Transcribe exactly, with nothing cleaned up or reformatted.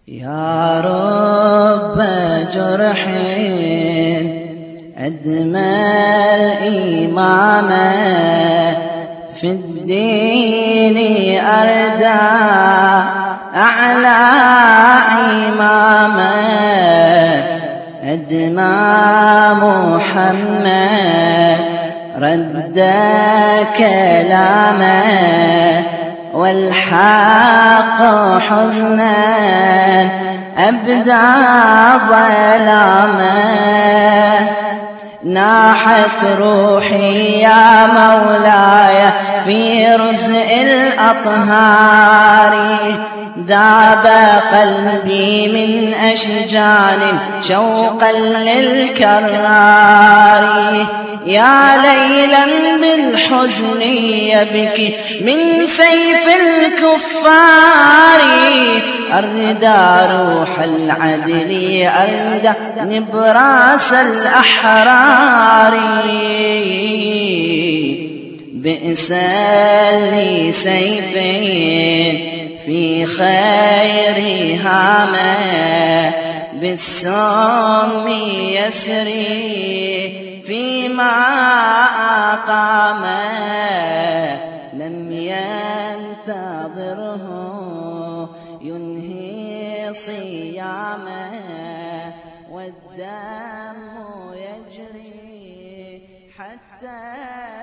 يا رب جرح أدمى الإمامة في الدين أردى أعلى إمامة أدمى محمد رد كلامه والحق حزنا أبدى ظلامه ناحت روحي يا مولاي في رزء الأطهار ذاب قلبي من أشجان شوقا للكرار يا ليلا بالحزن يبكي من سيف الكفار أردى روح العدل أردى نبراس الأحرار بئس لي سيفين في خير هامه بالسم يسري فيما أقامه لم ينتظره ينهي صيامه والدم يجري حتى